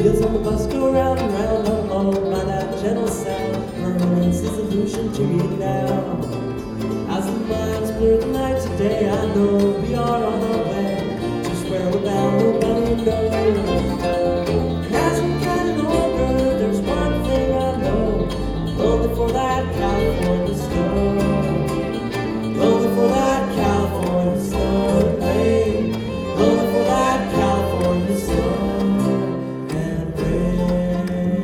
wheels on the bus go round and round, unlulled by that gentle sound. Permanence is illusion to me now. As the miles blur the night today, I know we are on our way. Just where we're bound, nobody knows. And as we're getting older, there's one thing I know. I'm lonely for that California snow. Lonely for that California snow and rain. Lonely for that California snow and rain.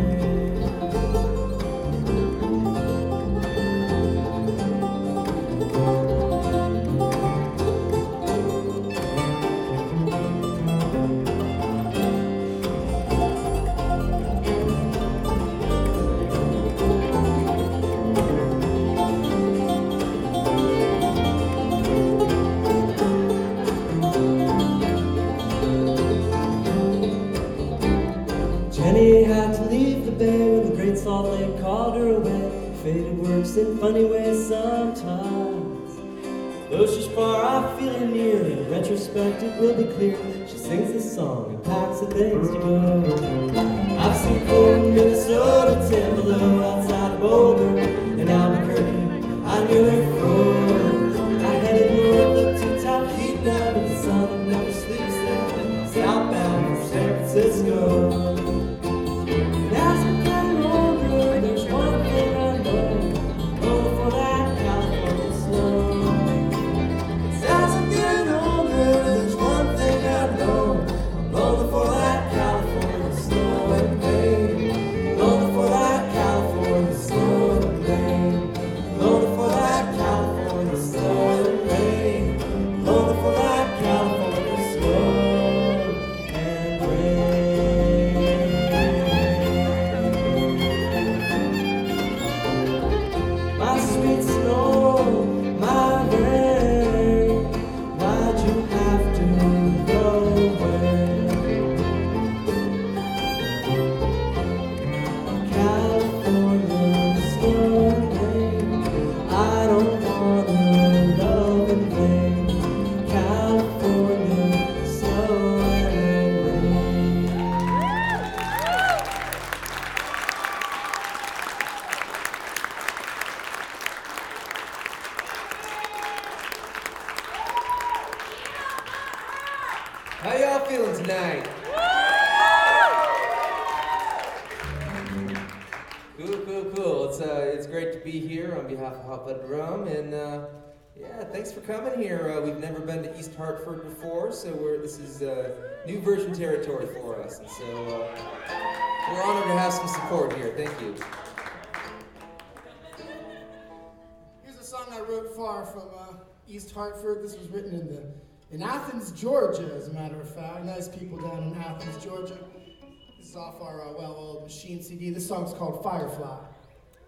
Jenny had to leave the bay when the Great Salt Lake called her away. Fate works in funny ways sometimes. Though she's far off, feeling near, in retrospect it will be clear. She sings this song and packs the things to go. I've seen cold Minnesota, Timberlake, outside of Boulder, and Albuquerque, I knew her for. I headed north, looked to Talkeetna, but the sun never sleeps there. Southbound from San Francisco. As I'm getting older, there's one thing I know. I'm going for that California snow. As I'm getting older, there's one thing I know. I'm going for that California snow and rain. Going for that California snow and rain. Going for that California snow and rain. Going for that California snow and rain. My sweet snow, my rain, why'd you have to go away? California snow and rain, I don't wanna love in vain. California snow and rain. How y'all feeling tonight? Cool. It's great to be here on behalf of Hot Blooded Rum, and yeah, thanks for coming here. We've never been to East Hartford before, so this is new version territory for us, and so we're honored to have some support here. Thank you. Here's a song I wrote far from East Hartford. This was written in Athens, Georgia, as a matter of fact. Nice people down in Athens, Georgia. This is off our well-oiled Machine CD. This song's called Firefly.